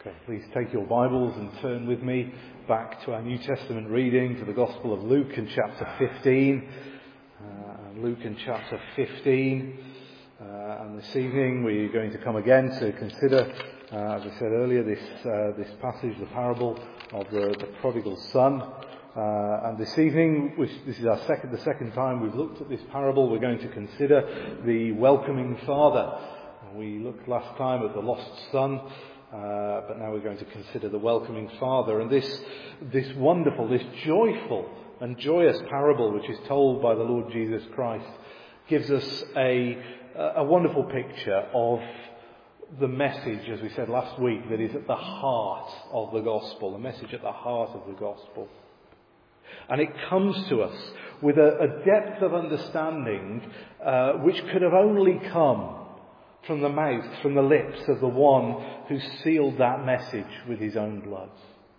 Okay, please take your Bibles and turn with me back to our New Testament reading, to the Gospel of Luke in chapter 15. Luke in chapter 15. And this evening we're going to come again to consider, as I said earlier, this passage, the parable of the prodigal son. And this evening, this is the second time we've looked at this parable, we're going to consider the welcoming father. We looked last time at the lost son. But now we're going to consider the welcoming father. And this wonderful, this joyful and joyous parable which is told by the Lord Jesus Christ gives us a wonderful picture of the message, as we said last week, that is at the heart of the gospel, the message at the heart of the gospel. And it comes to us with a depth of understanding which could have only come from the mouth, from the lips of the one who sealed that message with his own blood.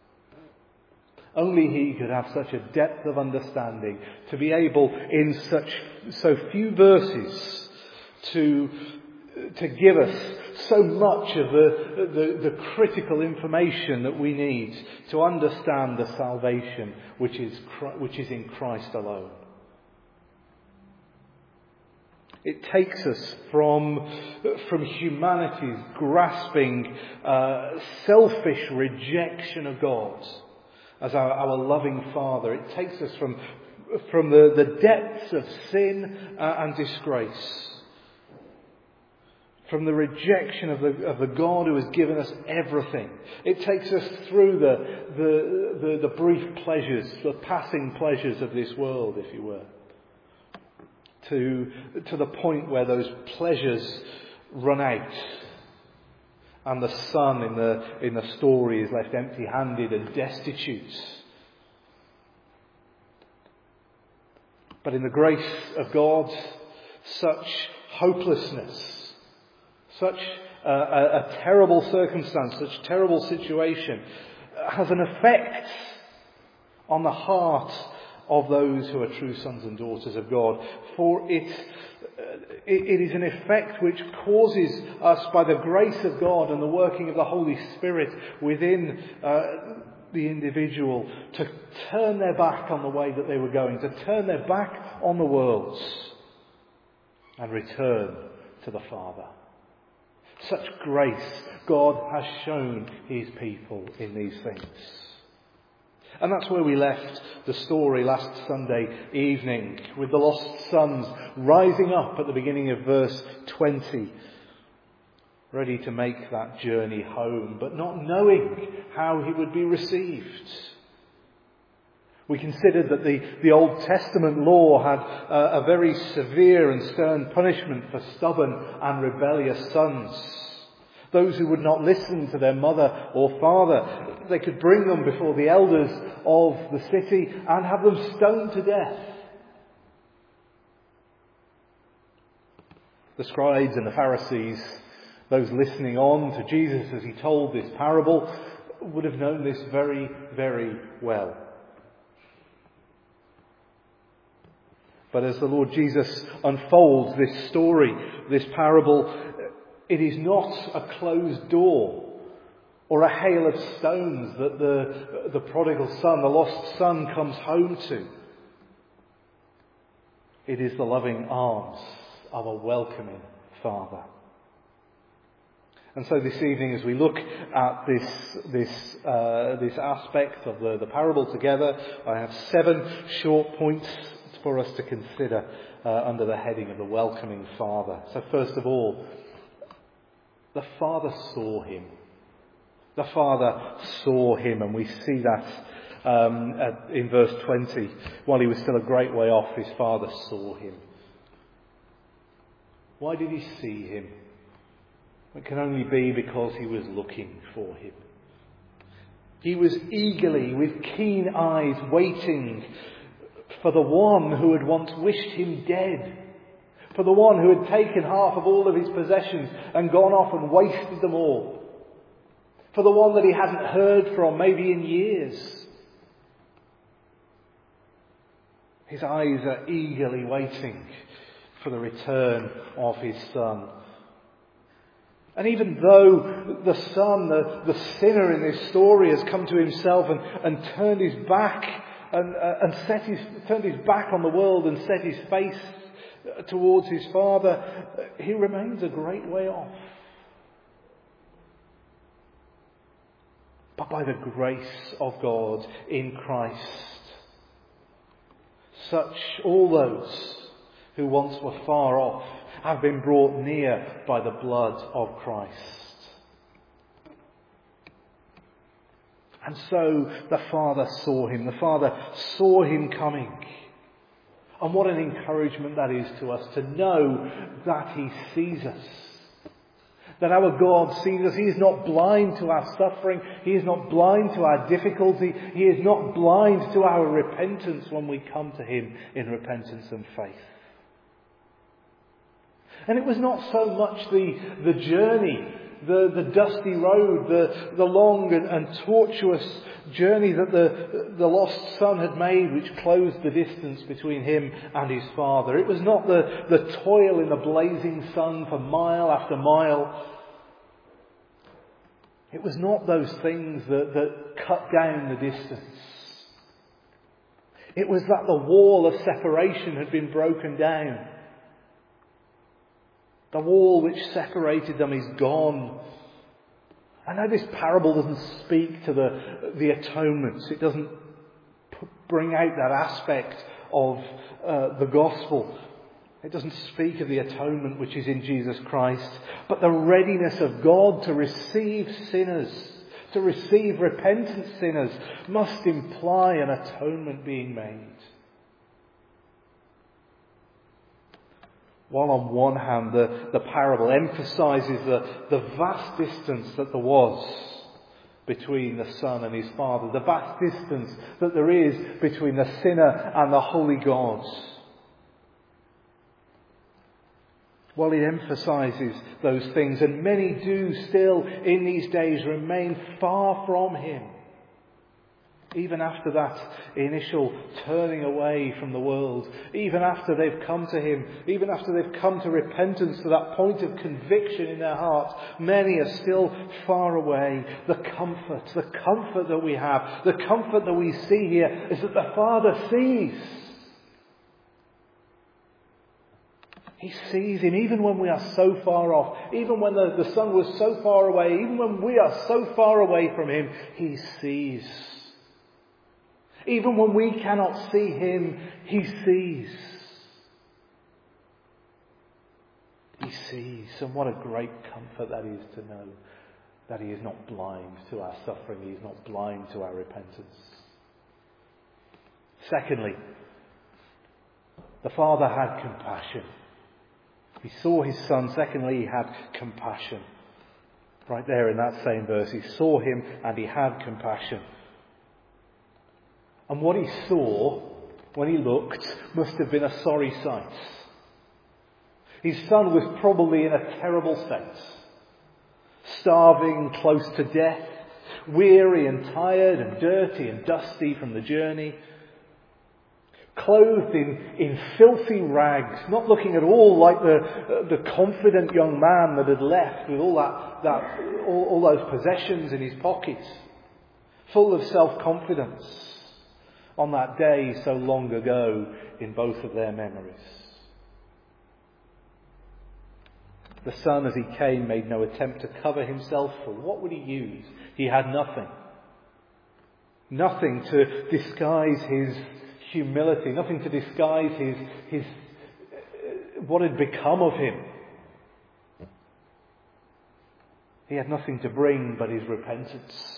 Only he could have such a depth of understanding to be able, in so few verses, to give us so much of the critical information that we need to understand the salvation which is in Christ alone. It takes us from humanity's grasping, selfish rejection of God as our loving Father. It takes us from the depths of sin and disgrace, from the rejection of the God who has given us everything. It takes us through the brief pleasures, the passing pleasures of this world, if you were, to the point where those pleasures run out and the son in the story is left empty-handed and destitute. But in the grace of God, such hopelessness, such a terrible circumstance, such terrible situation has an effect on the heart of those who are true sons and daughters of God. For it is an effect which causes us, by the grace of God and the working of the Holy Spirit within the individual, to turn their back on the way that they were going, to turn their back on the world and return to the Father. Such grace God has shown his people in these things. And that's where we left the story last Sunday evening, with the lost sons rising up at the beginning of verse 20, ready to make that journey home, but not knowing how he would be received. We considered that the Old Testament law had a very severe and stern punishment for stubborn and rebellious sons. Those who would not listen to their mother or father, they could bring them before the elders of the city and have them stoned to death. The scribes and the Pharisees, those listening on to Jesus as he told this parable, would have known this very, very well. But as the Lord Jesus unfolds this story, this parable, it is not a closed door or a hail of stones that the prodigal son, the lost son, comes home to. It is the loving arms of a welcoming Father. And so this evening, as we look at this aspect of the parable together, I have 7 short points for us to consider under the heading of the welcoming Father. So first of all, the Father saw him. The Father saw him, and we see that in verse 20. While he was still a great way off, his Father saw him. Why did he see him? It can only be because he was looking for him. He was eagerly, with keen eyes, waiting for the one who had once wished him dead. For the one who had taken half of all of his possessions and gone off and wasted them all. For the one that he hadn't heard from maybe in years. His eyes are eagerly waiting for the return of his son. And even though the son, the sinner in this story, has come to himself and turned his back and turned his back on the world and set his face towards his father, he remains a great way off. But by the grace of God in Christ, all those who once were far off have been brought near by the blood of Christ. And so the Father saw him. The Father saw him coming. And what an encouragement that is to us, to know that he sees us. That our God sees us. He is not blind to our suffering. He is not blind to our difficulty. He is not blind to our repentance when we come to him in repentance and faith. And it was not so much the journey, the dusty road, the long and tortuous journey that the lost son had made, which closed the distance between him and his father. It was not the toil in the blazing sun for mile after mile. It was not those things that cut down the distance. It was that the wall of separation had been broken down. The wall which separated them is gone. I know this parable doesn't speak to the atonements. It doesn't bring out that aspect of the gospel. It doesn't speak of the atonement which is in Jesus Christ. But the readiness of God to receive sinners, to receive repentant sinners, must imply an atonement being made. While on one hand the parable emphasises the vast distance that there was between the son and his father, the vast distance that there is between the sinner and the holy God. While it emphasises those things, and many do still in these days remain far from him, even after that initial turning away from the world, even after they've come to him, even after they've come to repentance, to that point of conviction in their hearts, many are still far away. The comfort that we have, the comfort that we see here is that the Father sees. He sees him even when we are so far off, even when the Son was so far away, even when we are so far away from him, he sees. Even when we cannot see him, he sees. He sees. And what a great comfort that is to know that he is not blind to our suffering. He is not blind to our repentance. Secondly, the Father had compassion. He saw his Son. Secondly, he had compassion. Right there in that same verse, he saw him and he had compassion. And what he saw when he looked must have been a sorry sight. His son was probably in a terrible state. Starving, close to death, weary and tired and dirty and dusty from the journey. Clothed in filthy rags, not looking at all like the confident young man that had left with all those possessions in his pockets. Full of self-confidence. On that day so long ago in both of their memories. The son, as he came, made no attempt to cover himself, for what would he use? He had nothing. Nothing to disguise his humility, nothing to disguise his what had become of him. He had nothing to bring but his repentance.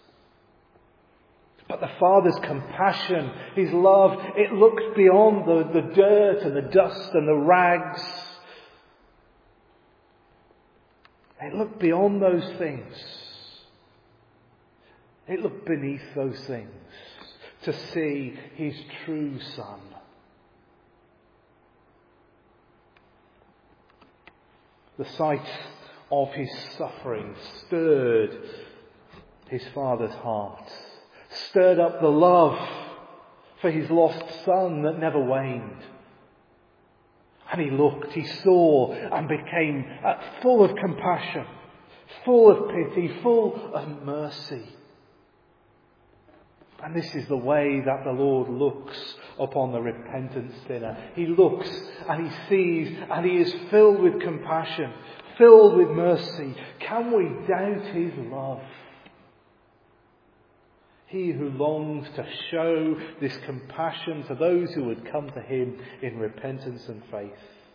But the Father's compassion, his love, it looks beyond the dirt and the dust and the rags. It looked beyond those things. It looked beneath those things to see his true Son. The sight of his suffering stirred his Father's heart. Stirred up the love for his lost son that never waned. And he looked, he saw, and became full of compassion. full of pity, full of mercy. And this is the way that the Lord looks upon the repentant sinner. He looks and he sees and he is filled with compassion, filled with mercy. Can we doubt his love? He who longs to show this compassion to those who would come to him in repentance and faith.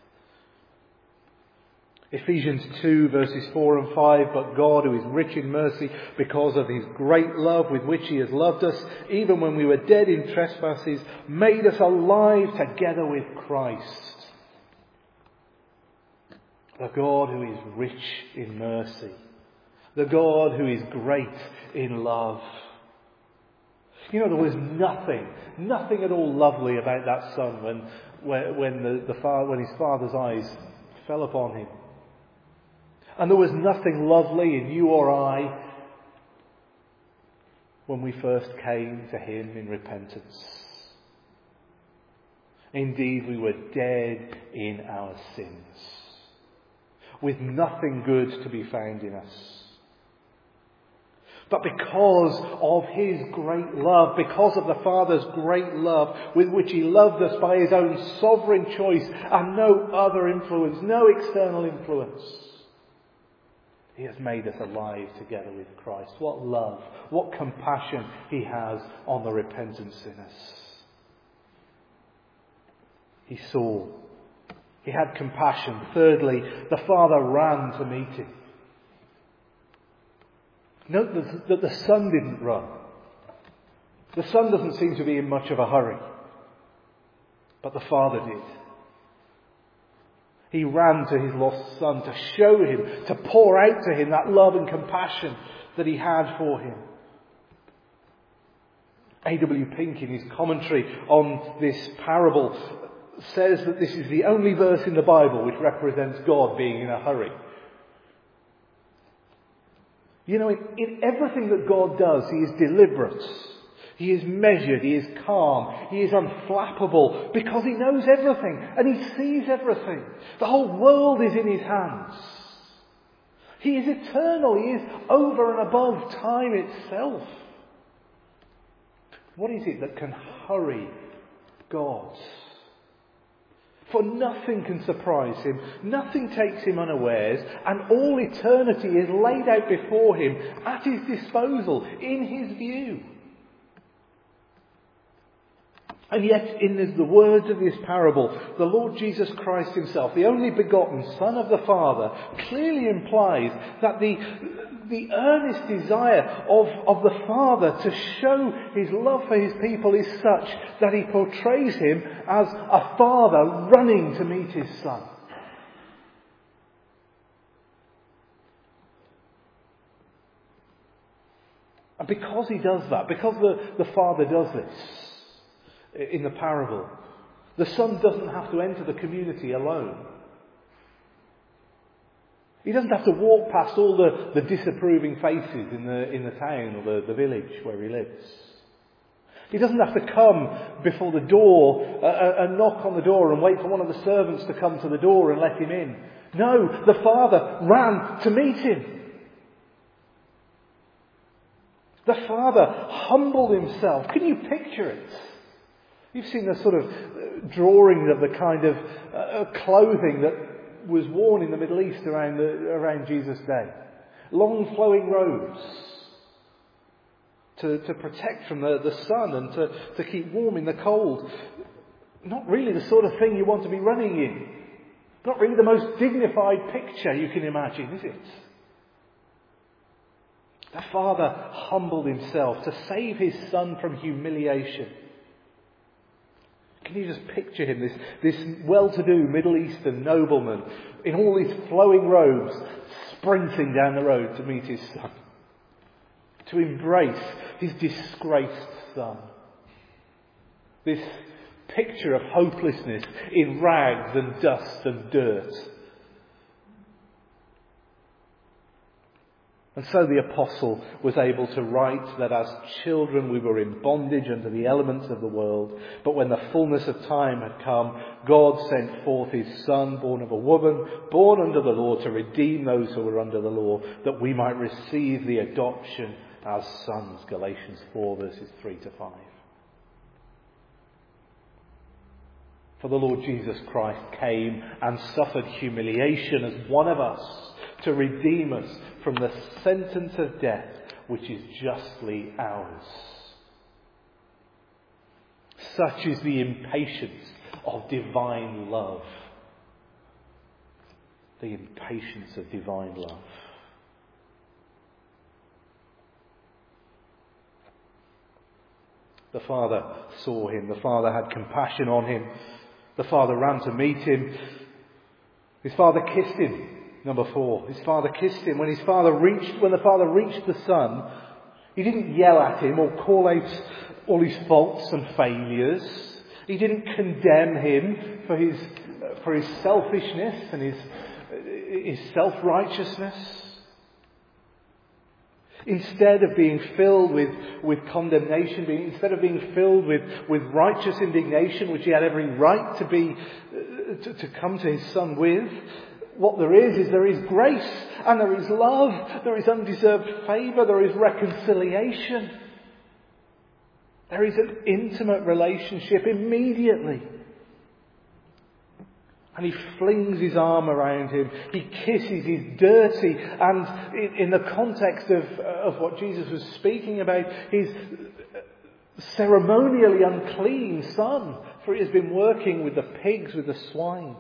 Ephesians 2 verses 4 and 5, but God, who is rich in mercy, because of his great love with which he has loved us, even when we were dead in trespasses, made us alive together with Christ. The God who is rich in mercy. The God who is great in love. You know, there was nothing at all lovely about that son when his father's eyes fell upon him. And there was nothing lovely in you or I when we first came to him in repentance. Indeed, we were dead in our sins, with nothing good to be found in us. But because of his great love, because of the Father's great love with which he loved us by his own sovereign choice and no other influence, no external influence, he has made us alive together with Christ. What love, what compassion he has on the repentant sinners. He saw. He had compassion. Thirdly, the Father ran to meet him. Note that the Son didn't run. The Son doesn't seem to be in much of a hurry. But the Father did. He ran to his lost son to show him, to pour out to him that love and compassion that he had for him. A.W. Pink, in his commentary on this parable, says that this is the only verse in the Bible which represents God being in a hurry. You know, in everything that God does, he is deliberate. He is measured, he is calm, he is unflappable because he knows everything and he sees everything. The whole world is in his hands. He is eternal, he is over and above time itself. What is it that can hurry God? For nothing can surprise him, nothing takes him unawares, and all eternity is laid out before him at his disposal, in his view. And yet, in the words of this parable, the Lord Jesus Christ himself, the only begotten Son of the Father, clearly implies that the earnest desire of the Father to show his love for his people is such that he portrays him as a father running to meet his son. And because he does that, because the Father does this, in the parable, the Son doesn't have to enter the community alone. He doesn't have to walk past all the disapproving faces in the town or the village where he lives. He doesn't have to come before the door and knock on the door and wait for one of the servants to come to the door and let him in. No, the Father ran to meet him. The Father humbled himself. Can you picture it? You've seen the sort of drawings of the kind of clothing that was worn in the Middle East around Jesus' day. Long flowing robes to protect from the sun and to keep warm in the cold. Not really the sort of thing you want to be running in. Not really the most dignified picture you can imagine, is it? The Father humbled himself to save his Son from humiliation. Can you just picture him, this well-to-do Middle Eastern nobleman in all these flowing robes, sprinting down the road to meet his son, to embrace his disgraced son. This picture of hopelessness in rags and dust and dirt. And so the apostle was able to write that as children we were in bondage under the elements of the world. But when the fullness of time had come, God sent forth his Son, born of a woman, born under the law, to redeem those who were under the law, that we might receive the adoption as sons. Galatians 4 verses 3 to 5. For the Lord Jesus Christ came and suffered humiliation as one of us, to redeem us from the sentence of death which is justly ours. Such is the impatience of divine love. The impatience of divine love. The Father saw him. The Father had compassion on him. The Father ran to meet him. His Father kissed him. Number 4, his Father kissed him. When the Father reached the Son, he didn't yell at him or call out all his faults and failures. He didn't condemn him for his selfishness and his self-righteousness. Instead of being filled with condemnation, instead of being filled with righteous indignation, which he had every right to come to his Son with, what there is grace and there is love, there is undeserved favour, there is reconciliation. There is an intimate relationship immediately. And he flings his arm around him. He kisses his dirty, and in the context of what Jesus was speaking about, his ceremonially unclean son, for he has been working with the pigs, with the swine.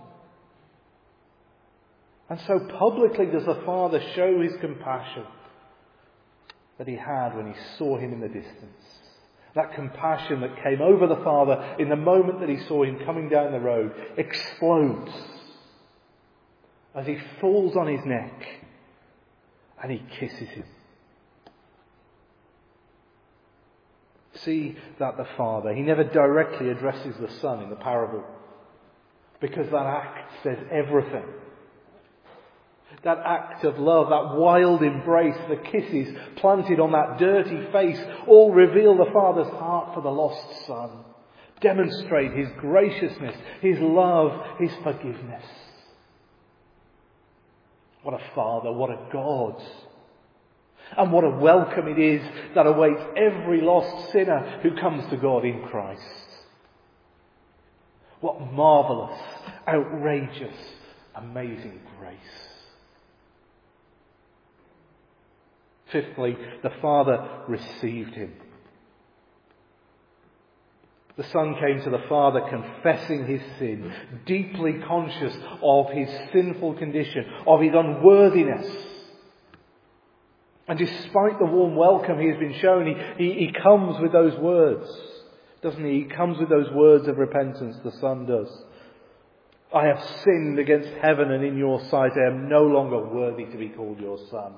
And so publicly does the Father show his compassion that he had when he saw him in the distance. That compassion that came over the Father in the moment that he saw him coming down the road explodes as he falls on his neck and he kisses him. See that the Father, he never directly addresses the Son in the parable, because that act says everything. That act of love, that wild embrace, the kisses planted on that dirty face, all reveal the Father's heart for the lost Son. Demonstrate his graciousness, his love, his forgiveness. What a Father, what a God. And what a welcome it is that awaits every lost sinner who comes to God in Christ. What marvellous, outrageous, amazing grace. Fifthly, the Father received him. The Son came to the Father confessing his sin, deeply conscious of his sinful condition, of his unworthiness. And despite the warm welcome he has been shown, he comes with those words, doesn't he? He comes with those words of repentance, the Son does. I have sinned against heaven and in your sight. I am no longer worthy to be called your son.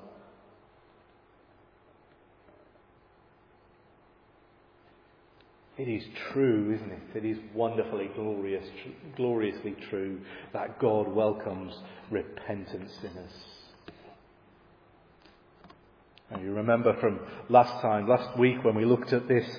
It is true, isn't it? It is wonderfully gloriously true that God welcomes repentant sinners. Now you remember from last week when we looked at this,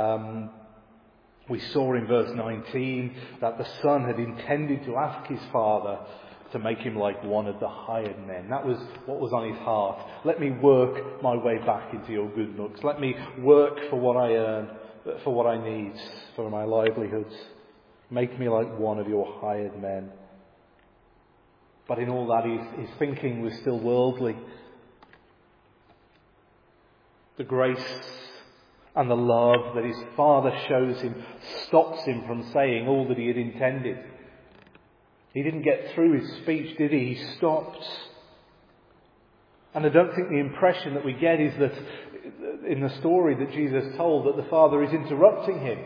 we saw in verse 19 that the Son had intended to ask his Father to make him like one of the hired men. That was what was on his heart. Let me work my way back into your good books. Let me work for what I earn, for what I need, for my livelihoods. Make me like one of your hired men. But in all that, his thinking was still worldly. The grace and the love that his Father shows him stops him from saying all that he had intended. He didn't get through his speech, did he? He stopped. And I don't think the impression that we get is that in the story that Jesus told that the Father is interrupting him.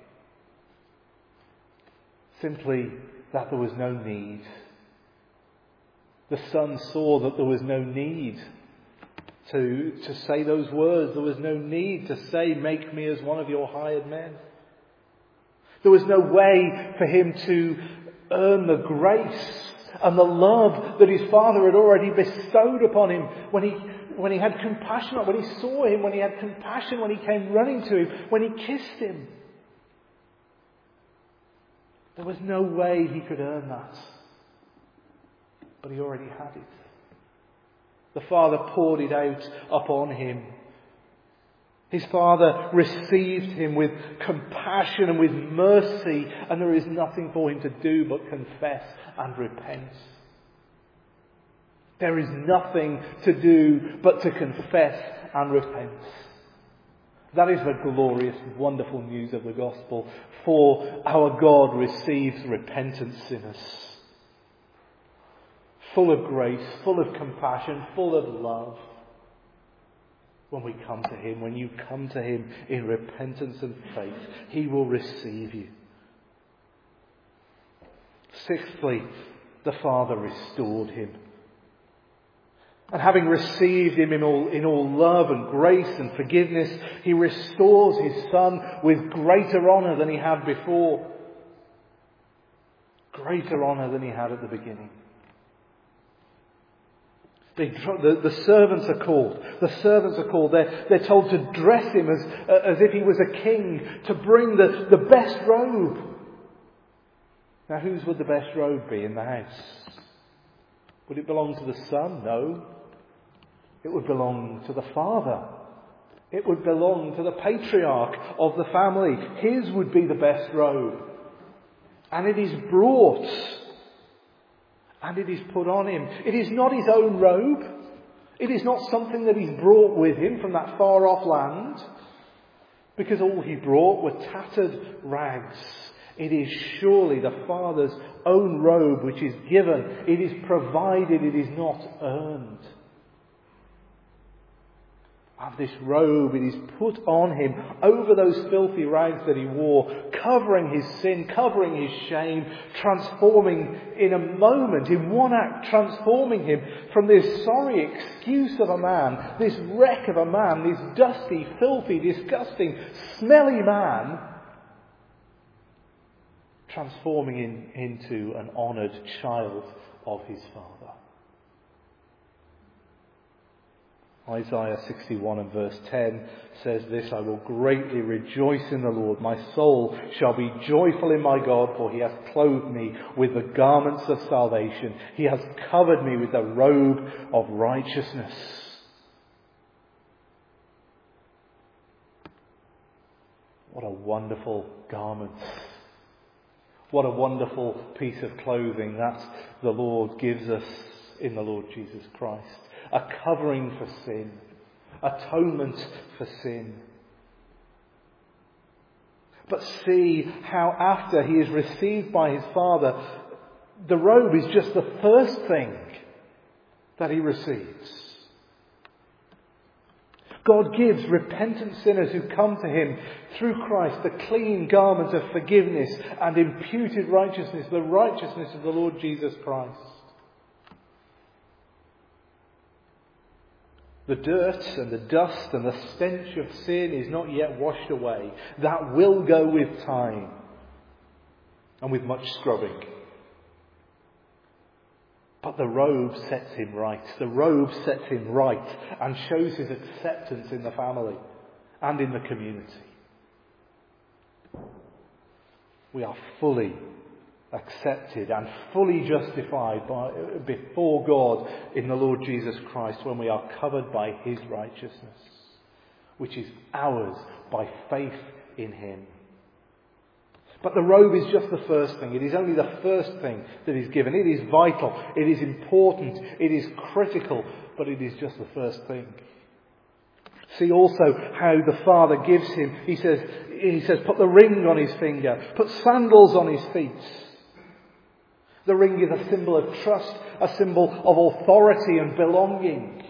Simply that there was no need. The Son saw that there was no need to say those words. There was no need to say, make me as one of your hired men. There was no way for him to earn the grace and the love that his Father had already bestowed upon him when when he had compassion, when he saw him, when he had compassion, when he came running to him, when he kissed him. There was no way he could earn that. But he already had it. The Father poured it out upon him. His Father received him with compassion and with mercy, and there is nothing for him to do but confess and repent. There is nothing to do but to confess and repent. That is the glorious, wonderful news of the gospel. For our God receives repentant sinners. Full of grace, full of compassion, full of love. When we come to him, when you come to him in repentance and faith, he will receive you. Sixthly, the Father restored him. And having received him in all love and grace and forgiveness, he restores his Son with greater honour than he had before. Greater honour than he had at the beginning. The servants are called. The servants are called. They're told to dress him as if he was a king, to bring the best robe. Now, whose would the best robe be in the house? Would it belong to the Son? No. It would belong to the Father. It would belong to the patriarch of the family. His would be the best robe. And it is brought. And it is put on him. It is not his own robe. It is not something that he's brought with him from that far off land. Because all he brought were tattered rags. It is surely the Father's own robe which is given. It is provided. It is not earned. And this robe, it is put on him over those filthy rags that he wore, covering his sin, covering his shame, transforming in a moment, in one act, transforming him from this sorry excuse of a man, this wreck of a man, this dusty, filthy, disgusting, smelly man, transforming into an honoured child of his Father. Isaiah 61 and verse 10 says this, I will greatly rejoice in the Lord. My soul shall be joyful in my God, for he has clothed me with the garments of salvation. He has covered me with the robe of righteousness. What a wonderful garment. What a wonderful piece of clothing that the Lord gives us in the Lord Jesus Christ. A covering for sin. Atonement for sin. But see how after he is received by his Father, the robe is just the first thing that he receives. God gives repentant sinners who come to him through Christ the clean garment of forgiveness and imputed righteousness, the righteousness of the Lord Jesus Christ. The dirt and the dust and the stench of sin is not yet washed away. That will go with time and with much scrubbing. But the robe sets him right. The robe sets him right and shows his acceptance in the family and in the community. We are fully accepted and fully justified before God in the Lord Jesus Christ when we are covered by his righteousness, which is ours by faith in him. But the robe is just the first thing. It is only the first thing that is given. It is vital. It is important. It is critical. But it is just the first thing. See also how the Father gives him. He says, put the ring on his finger. Put sandals on his feet. The ring is a symbol of trust, a symbol of authority and belonging.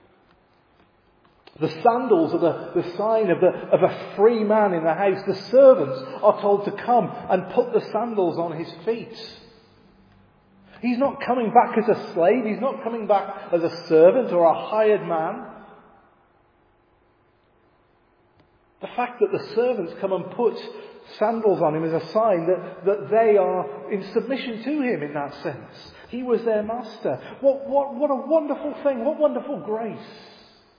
The sandals are the sign of a free man in the house. The servants are told to come and put the sandals on his feet. He's not coming back as a slave. He's not coming back as a servant or a hired man. The fact that the servants come and put sandals on him is a sign that they are in submission to him in that sense. He was their master. What a wonderful thing. What wonderful grace.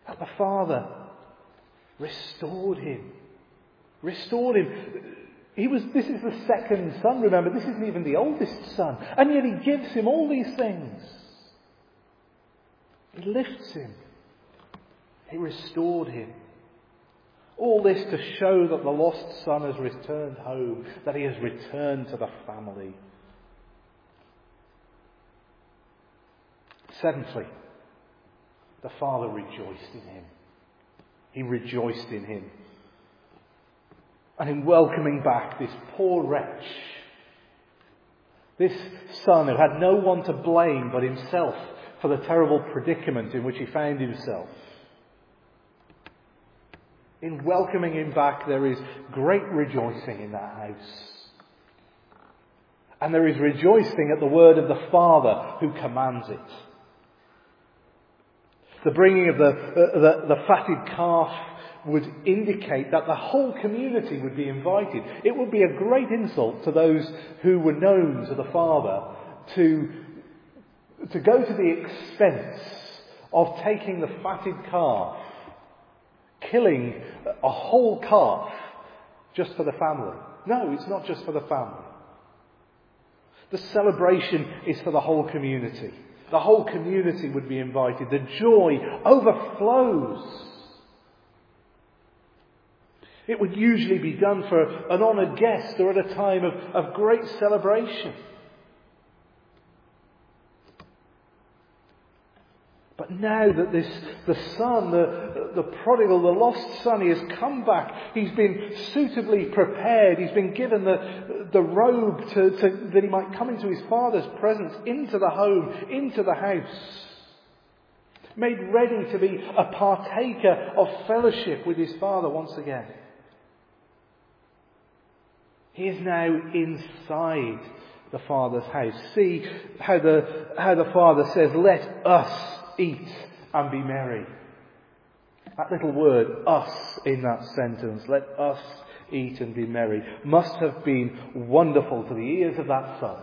That the Father restored him. Restored him. This is the second son, remember. This isn't even the oldest son. And yet he gives him all these things. He lifts him. He restored him. All this to show that the lost son has returned home, that he has returned to the family. Seventhly, the Father rejoiced in him. He rejoiced in him. And in welcoming back this poor wretch, this son who had no one to blame but himself for the terrible predicament in which he found himself. In welcoming him back, there is great rejoicing in that house. And there is rejoicing at the word of the Father who commands it. The bringing of the fatted calf would indicate that the whole community would be invited. It would be a great insult to those who were known to the Father to go to the expense of taking the fatted calf, killing a whole calf just for the family. No, it's not just for the family. The celebration is for the whole community. The whole community would be invited. The joy overflows. It would usually be done for an honoured guest or at a time of great celebration. But now that the son, the prodigal, the lost son, he has come back. He's been suitably prepared. He's been given the robe that he might come into his father's presence, into the home, into the house. Made ready to be a partaker of fellowship with his father once again. He is now inside the Father's house. See how the Father says, "Let us eat and be merry." That little word, us, in that sentence, "let us eat and be merry," must have been wonderful to the ears of that son.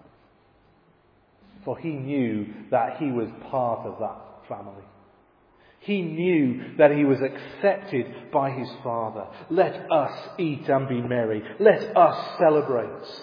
For he knew that he was part of that family. He knew that he was accepted by his Father. Let us eat and be merry. Let us celebrate.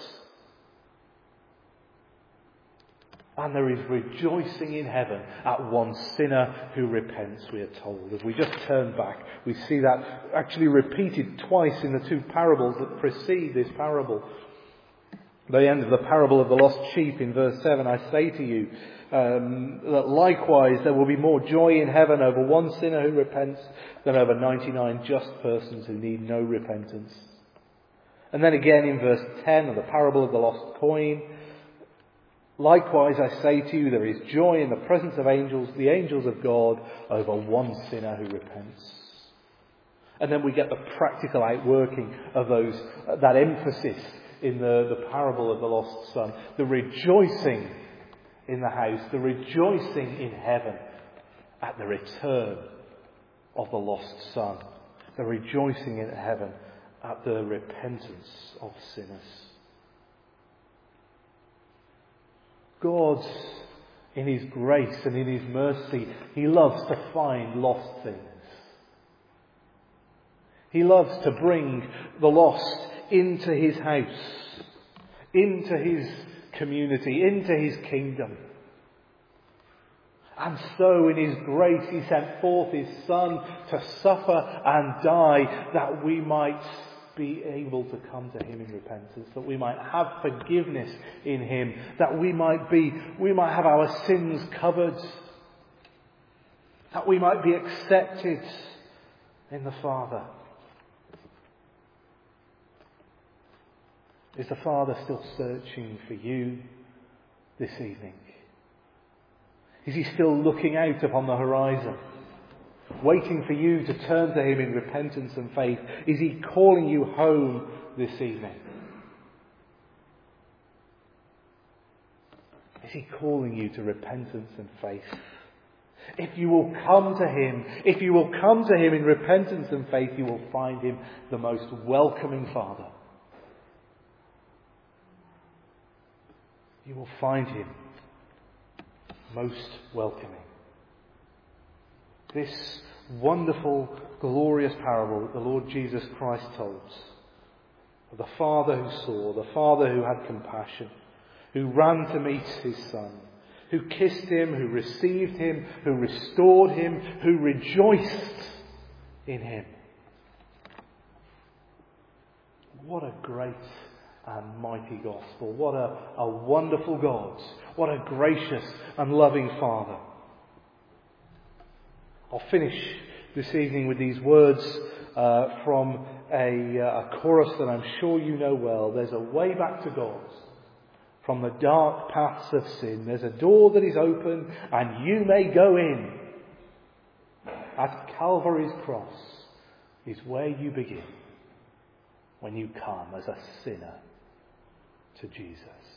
And there is rejoicing in heaven at one sinner who repents, we are told. As we just turn back, we see that actually repeated twice in the two parables that precede this parable. The end of the parable of the lost sheep in verse 7, "I say to you, that likewise there will be more joy in heaven over one sinner who repents than over 99 just persons who need no repentance." And then again in verse 10 of the parable of the lost coin, "Likewise I say to you, there is joy in the presence of angels, the angels of God, over one sinner who repents." And then we get the practical outworking of that emphasis in the parable of the lost son. The rejoicing in the house, the rejoicing in heaven at the return of the lost son. The rejoicing in heaven at the repentance of sinners. God, in his grace and in his mercy, he loves to find lost things. He loves to bring the lost into his house, into his community, into his kingdom. And so in his grace he sent forth his Son to suffer and die that we might be able to come to him in repentance, that we might have forgiveness in him, that we might have our sins covered, that we might be accepted in the Father. Is the Father still searching for you this evening? Is he still looking out upon the horizon, waiting for you to turn to him in repentance and faith? Is he calling you home this evening? Is he calling you to repentance and faith? If you will come to him, in repentance and faith, you will find him the most welcoming Father. You will find him most welcoming. This wonderful, glorious parable that the Lord Jesus Christ told. Of the father who saw, the father who had compassion, who ran to meet his son, who kissed him, who received him, who restored him, who rejoiced in him. What a great and mighty gospel. What a wonderful God. What a gracious and loving Father. I'll finish this evening with these words from a chorus that I'm sure you know well. There's a way back to God from the dark paths of sin. There's a door that is open and you may go in. At Calvary's cross is where you begin when you come as a sinner to Jesus.